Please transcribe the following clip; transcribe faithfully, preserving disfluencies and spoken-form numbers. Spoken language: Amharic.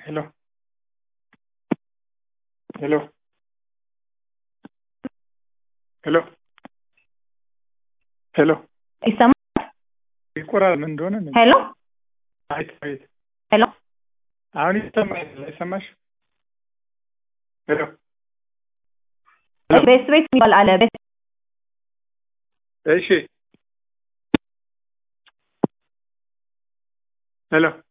ሄሎ ሄሎ ሄሎ ሄሎ ይሰማል? ይቆራል ምን እንደሆነ ነው። ሄሎ አይት አይት ሄሎ አሁን ይሰማል አይሰማሽ? ሄሎ ቤት ቤት የሚባል አለ ቤት እሺ ሄሎ